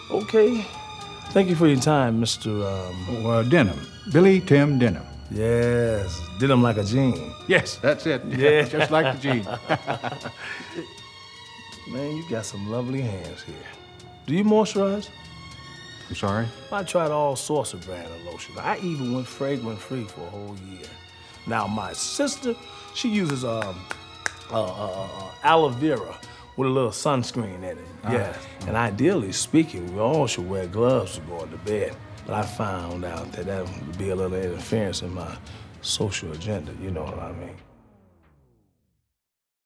Okay. Thank you for your time, Mr. Denham. Billy Tim Denham. Yes, Denham like a jean. Yes, that's it. Yeah. Just like the jean. Man, you got some lovely hands here. Do you moisturize? I'm sorry? I tried all sorts of brand of lotion. I even went fragrance-free for a whole year. Now, my sister, she uses aloe vera with a little sunscreen in it. Yes. And ideally speaking, we all should wear gloves to go to bed. But I found out that would be a little interference in my social agenda, you know what I mean?